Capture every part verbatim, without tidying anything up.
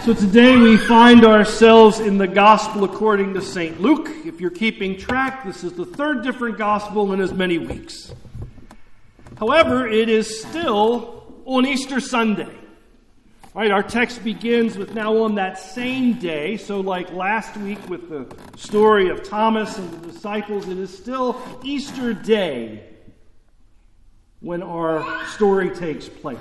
So today we find ourselves in the Gospel according to Saint Luke. If you're keeping track, this is the third different Gospel in as many weeks. However, it is still on Easter Sunday. Right, our text begins with now on that same day. So like last week with the story of Thomas and the disciples, it is still Easter Day when our story takes place.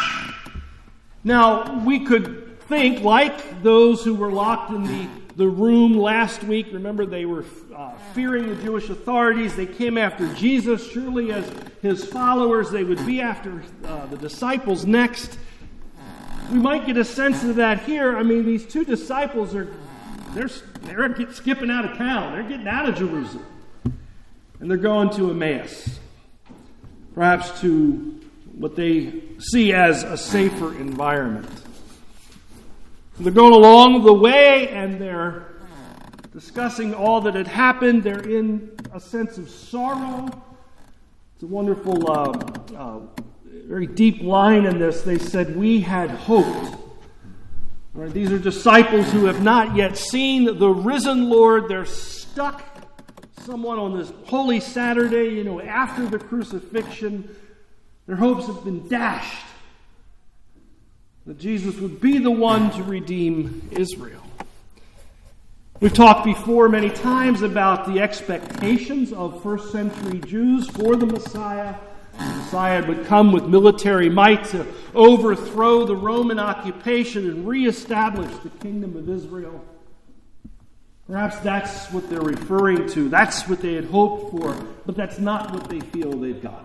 Now, we could think, like those who were locked in the, the room last week, remember they were uh, fearing the Jewish authorities. They came after Jesus. Surely as his followers, they would be after uh, the disciples next. We might get a sense of that here. I mean, these two disciples are, they're, they're skipping out of town. They're getting out of Jerusalem. And they're going to Emmaus. Perhaps to what they see as a safer environment. They're going along the way and they're discussing all that had happened. They're in a sense of sorrow. It's a wonderful, uh, uh, very deep line in this. They said, "We had hoped." Right, these are disciples who have not yet seen the risen Lord. They're stuck somewhat on this Holy Saturday, you know, after the crucifixion. Their hopes have been dashed. That Jesus would be the one to redeem Israel. We've talked before many times about the expectations of first century Jews for the Messiah. The Messiah would come with military might to overthrow the Roman occupation and reestablish the kingdom of Israel. Perhaps that's what they're referring to. That's what they had hoped for, but that's not what they feel they've gotten.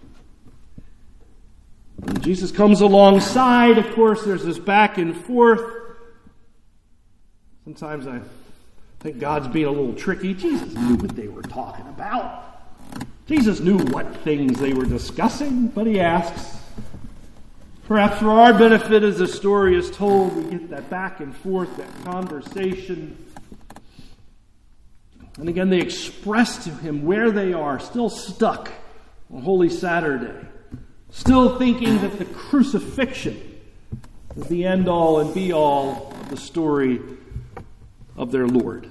When Jesus comes alongside, of course, there's this back and forth. Sometimes I think God's being a little tricky. Jesus knew what they were talking about. Jesus knew what things they were discussing, but he asks. Perhaps for our benefit as the story is told, we get that back and forth, that conversation. And again, they express to him where they are, still stuck on Holy Saturday. Still thinking that the crucifixion is the end-all and be-all of the story of their Lord.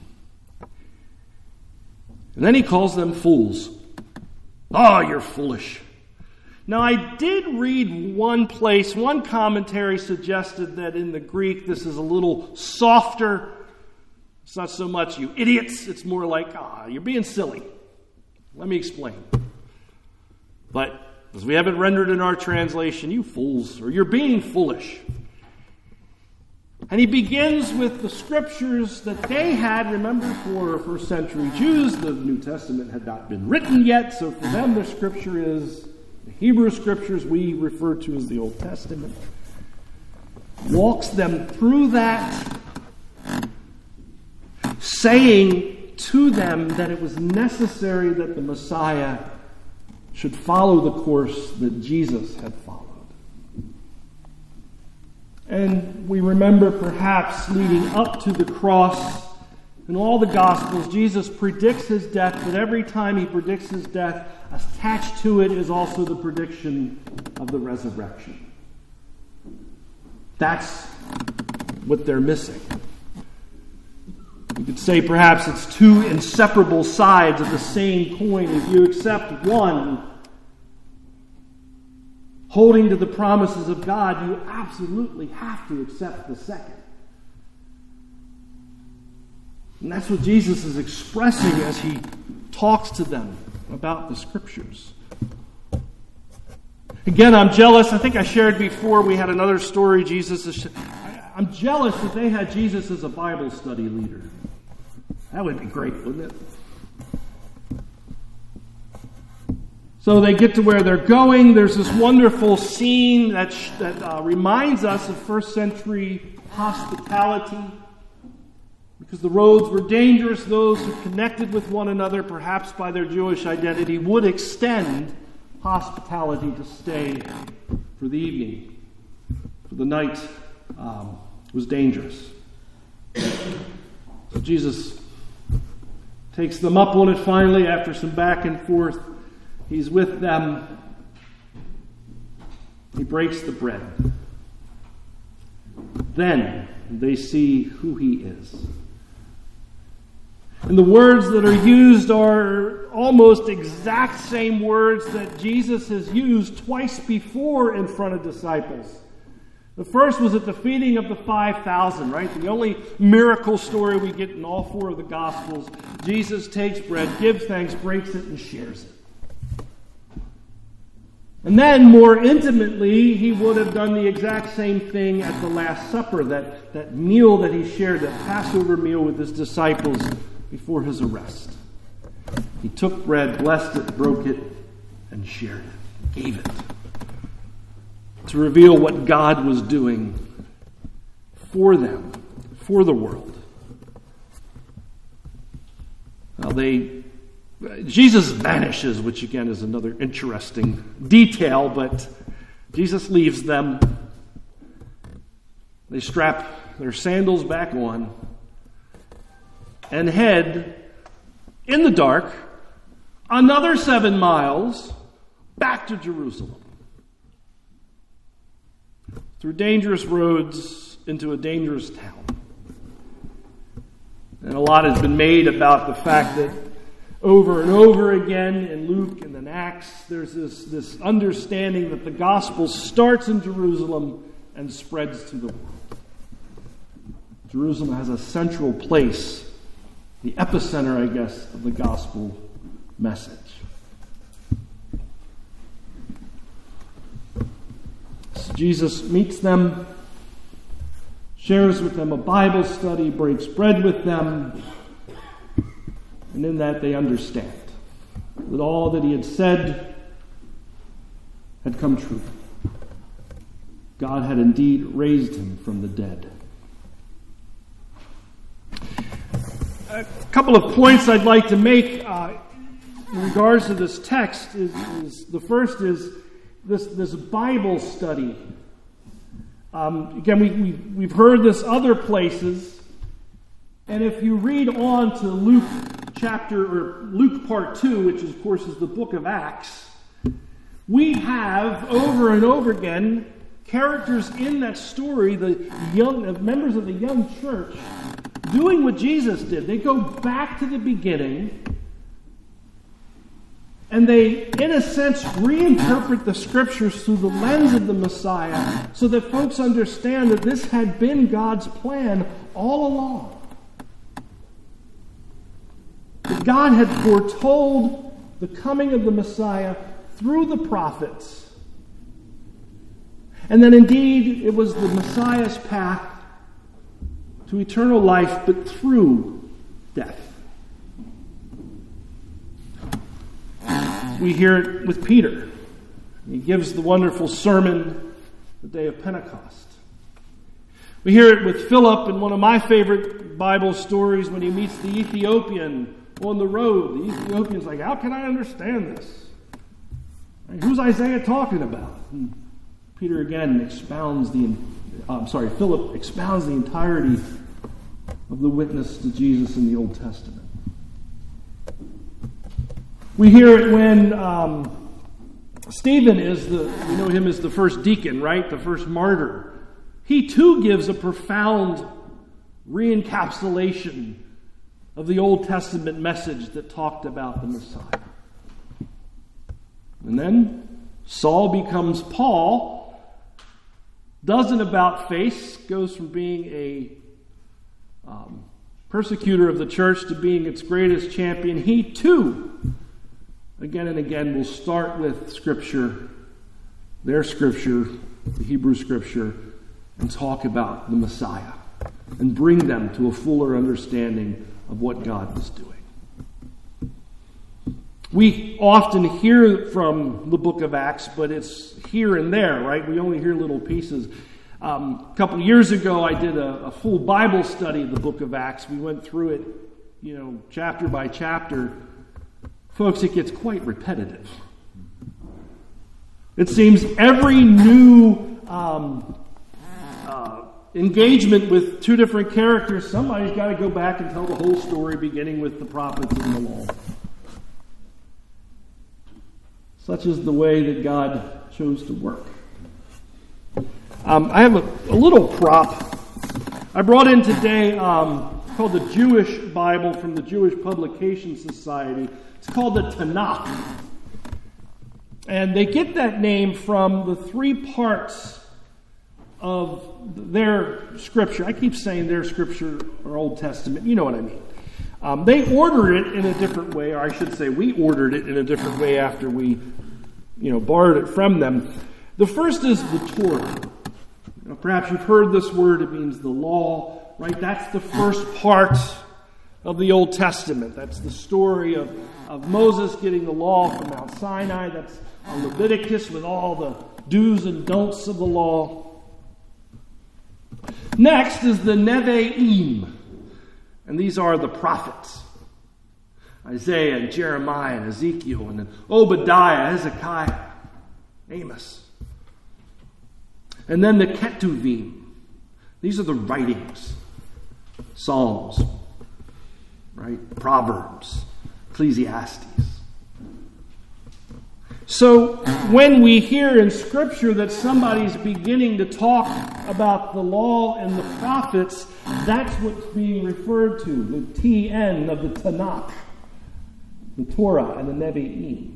And then he calls them fools. Oh, you're foolish. Now, I did read one place, one commentary suggested that in the Greek this is a little softer. It's not so much you idiots. It's more like, ah, you're being silly. Let me explain. But as we have it rendered in our translation, you fools, or you're being foolish. And he begins with the scriptures that they had. Remember, for first century Jews, the New Testament had not been written yet, so for them the scripture is the Hebrew scriptures we refer to as the Old Testament. Walks them through that, saying to them that it was necessary that the Messiah should follow the course that Jesus had followed. And we remember perhaps leading up to the cross, in all the Gospels, Jesus predicts his death, but every time he predicts his death, attached to it is also the prediction of the resurrection. That's what they're missing. You could say perhaps it's two inseparable sides of the same coin. If you accept one, holding to the promises of God, you absolutely have to accept the second. And that's what Jesus is expressing as he talks to them about the scriptures. Again, I'm jealous. I think I shared before, we had another story. Jesus is, I'm jealous that they had Jesus as a Bible study leader. That would be great, wouldn't it? So they get to where they're going. There's this wonderful scene that, that uh, reminds us of first century hospitality. Because the roads were dangerous, those who connected with one another, perhaps by their Jewish identity, would extend hospitality to stay for the evening. For the night um, was dangerous. So Jesus takes them up on it finally after some back and forth. He's with them. He breaks the bread. Then they see who he is. And the words that are used are almost exact same words that Jesus has used twice before in front of disciples. The first was at the feeding of the five thousand, right? The only miracle story we get in all four of the Gospels. Jesus takes bread, gives thanks, breaks it, and shares it. And then, more intimately, he would have done the exact same thing at the Last Supper, that, that meal that he shared, that Passover meal with his disciples before his arrest. He took bread, blessed it, broke it, and shared it, gave it, to reveal what God was doing for them, for the world. Now they, Jesus vanishes, which again is another interesting detail, but Jesus leaves them. They strap their sandals back on and head in the dark another seven miles back to Jerusalem. Through dangerous roads into a dangerous town. And a lot has been made about the fact that over and over again in Luke and in Acts, there's this, this understanding that the gospel starts in Jerusalem and spreads to the world. Jerusalem has a central place, the epicenter, I guess, of the gospel message. So Jesus meets them, shares with them a Bible study, breaks bread with them, and in that they understand that all that he had said had come true. God had indeed raised him from the dead. A couple of points I'd like to make uh, in regards to this text is, is the first is this, this Bible study. Um, again, we, we, we've heard this other places, and if you read on to Luke chapter, or Luke part two, which of course is the book of Acts, we have over and over again characters in that story, the young members of the young church, doing what Jesus did. They go back to the beginning, and they, in a sense, reinterpret the scriptures through the lens of the Messiah so that folks understand that this had been God's plan all along. That God had foretold the coming of the Messiah through the prophets. And that indeed it was the Messiah's path to eternal life, but through death. We hear it with Peter. He gives the wonderful sermon the day of Pentecost. We hear it with Philip in one of my favorite Bible stories when he meets the Ethiopian on the road. The Ethiopian's like, how can I understand this? Who's Isaiah talking about? And Peter again expounds the, uh, I'm sorry, Philip expounds the entirety of the witness to Jesus in the Old Testament. We hear it when um, Stephen is the, you know him as the first deacon, right? The first martyr. He too gives a profound re-encapsulation of the Old Testament message that talked about the Messiah. And then Saul becomes Paul, does an about face, goes from being a um, persecutor of the church to being its greatest champion. He too, again and again, will start with Scripture, their Scripture, the Hebrew Scripture, and talk about the Messiah and bring them to a fuller understanding of what God was doing. We often hear from the book of Acts, but it's here and there, right? We only hear little pieces. Um, a couple years ago, I did a, a full Bible study of the book of Acts. We went through it, you know, chapter by chapter. Folks, it gets quite repetitive. It seems every new um, uh, engagement with two different characters, somebody's got to go back and tell the whole story, beginning with the prophets and the law. Such is the way that God chose to work. Um, I have a, a little prop I brought in today um, called the Jewish Bible from the Jewish Publication Society. It's called the Tanakh. And they get that name from the three parts of their scripture. I keep saying their scripture or Old Testament. You know what I mean. Um, they ordered it in a different way, or I should say we ordered it in a different way after we, you know, borrowed it from them. The first is the Torah. You know, perhaps you've heard this word. It means the law, right? That's the first part of the Old Testament. That's the story of, of Moses getting the law from Mount Sinai. That's Leviticus with all the do's and don'ts of the law. Next is the Nevi'im. And these are the prophets. Isaiah and Jeremiah and Ezekiel and Obadiah, Hezekiah, Amos. And then the Ketuvim. These are the writings. Psalms, right? Proverbs, Ecclesiastes. So when we hear in Scripture that somebody's beginning to talk about the law and the prophets, that's what's being referred to, the T N of the Tanakh, the Torah and the Nevi'im.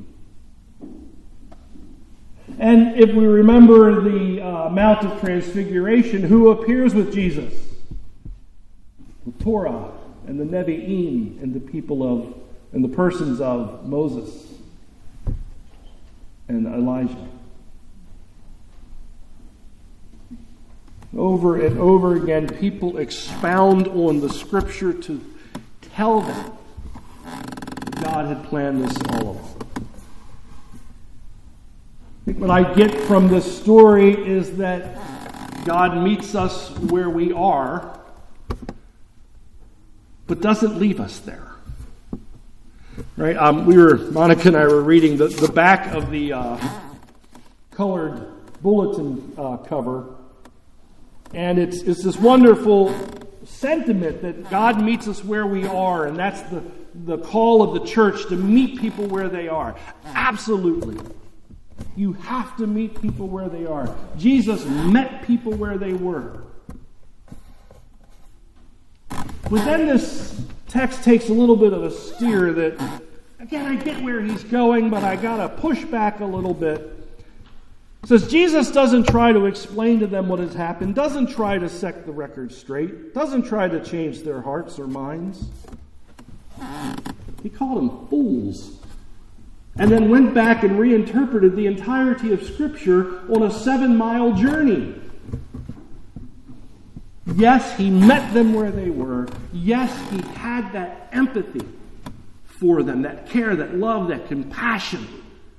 And if we remember the uh, Mount of Transfiguration, who appears with Jesus? The Torah and the Nevi'im and the people of, and the persons of Moses and Elijah. Over and over again, people expound on the Scripture to tell them God had planned this all along. I think what I get from this story is that God meets us where we are, but doesn't leave us there. Right? Um, we were, Monica and I were reading the, the back of the uh, colored bulletin uh, cover. And it's, it's this wonderful sentiment that God meets us where we are. And that's the, the call of the church, to meet people where they are. Absolutely. You have to meet people where they are. Jesus met people where they were. But then this text takes a little bit of a steer that, again, I get where he's going, but I got to push back a little bit. It says Jesus doesn't try to explain to them what has happened, doesn't try to set the record straight, doesn't try to change their hearts or minds. He called them fools, and then went back and reinterpreted the entirety of Scripture on a seven-mile journey. Yes, he met them where they were. Yes, he had that empathy for them, that care, that love, that compassion.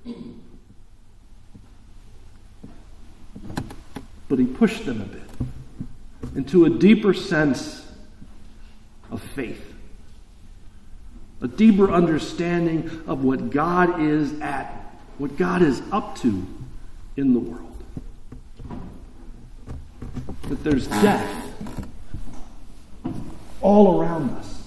But he pushed them a bit into a deeper sense of faith, a deeper understanding of what God is at, what God is up to in the world. That there's death all around us.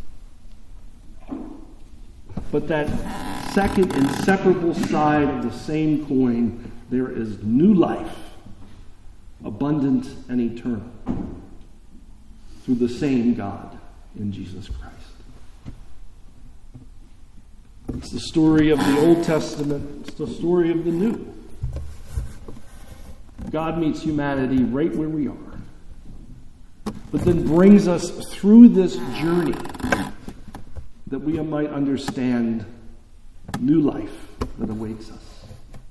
But that second inseparable side of the same coin, there is new life, abundant and eternal, through the same God in Jesus Christ. It's the story of the Old Testament. It's the story of the New. God meets humanity right where we are, but then brings us through this journey that we might understand new life that awaits us.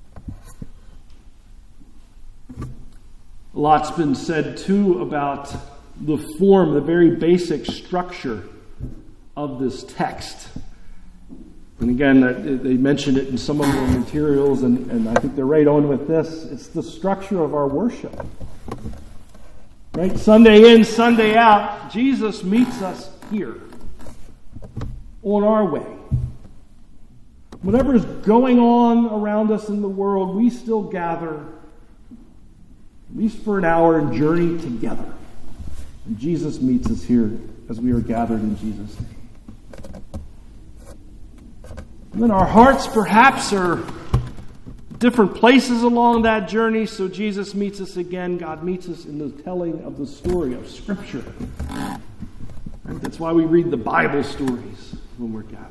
A lot's been said, too, about the form, the very basic structure of this text. And again, they mentioned it in some of their materials, and, and I think they're right on with this. It's the structure of our worship. Right? Sunday in, Sunday out, Jesus meets us here, on our way. Whatever is going on around us in the world, we still gather, at least for an hour, and journey together. And Jesus meets us here as we are gathered in Jesus' name. And then our hearts perhaps are different places along that journey. So Jesus meets us again. God meets us in the telling of the story of Scripture. And that's why we read the Bible stories when we're gathered.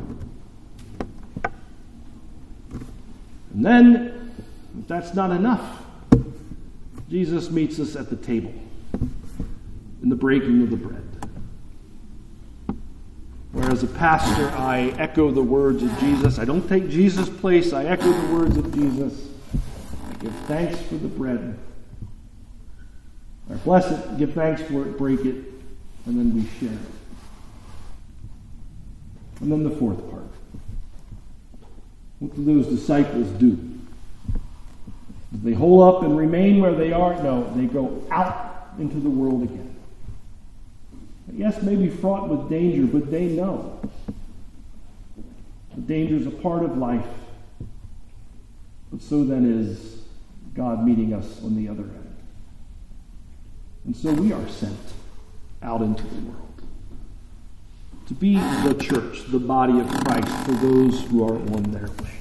And then, if that's not enough, Jesus meets us at the table in the breaking of the bread. Where as a pastor, I echo the words of Jesus. I don't take Jesus' place. I echo the words of Jesus. I give thanks for the bread. I bless it, give thanks for it, break it, and then we share it. And then the fourth part. What do those disciples do? Do they hole up and remain where they are? No, they go out into the world again. Yes, maybe fraught with danger, but they know the danger is a part of life. But so then is God meeting us on the other end. And so we are sent out into the world to be the church, the body of Christ, for those who are on their way.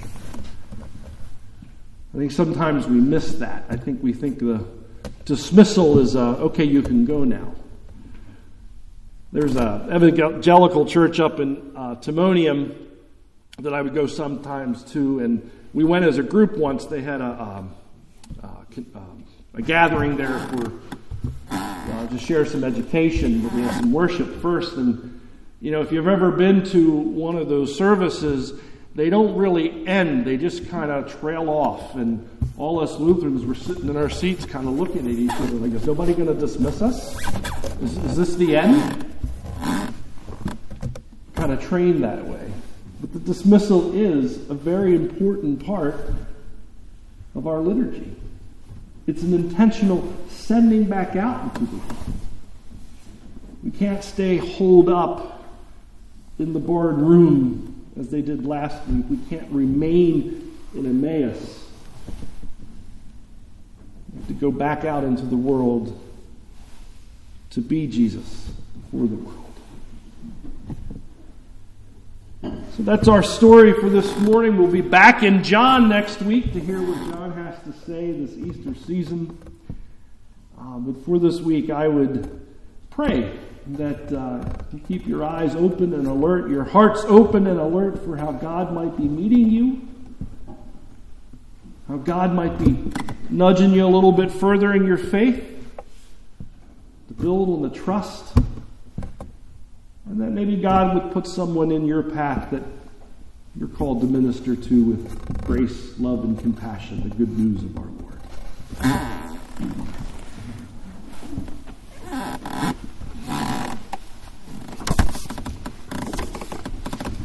I think sometimes we miss that. I think we think the dismissal is, uh, okay, you can go now. There's an evangelical church up in uh, Timonium that I would go sometimes to, and we went as a group once. They had a, um, uh, um, a gathering there for uh, to share some education, but we had some worship first. And you know, if you've ever been to one of those services, they don't really end. They just kind of trail off, and all us Lutherans were sitting in our seats, kind of looking at each other like, "Is nobody going to dismiss us? Is, is this the end?" Kind of trained that way. But the dismissal is a very important part of our liturgy. It's an intentional sending back out into the world. We can't stay holed up in the barred room as they did last week. We can't remain in Emmaus. We have to go back out into the world to be Jesus for the world. So that's our story for this morning. We'll be back in John next week to hear what John has to say this Easter season. Uh, but for this week, I would pray that uh, you keep your eyes open and alert, your hearts open and alert for how God might be meeting you, how God might be nudging you a little bit further in your faith, to build on the trust. And that maybe God would put someone in your path that you're called to minister to with grace, love, and compassion, the good news of our Lord.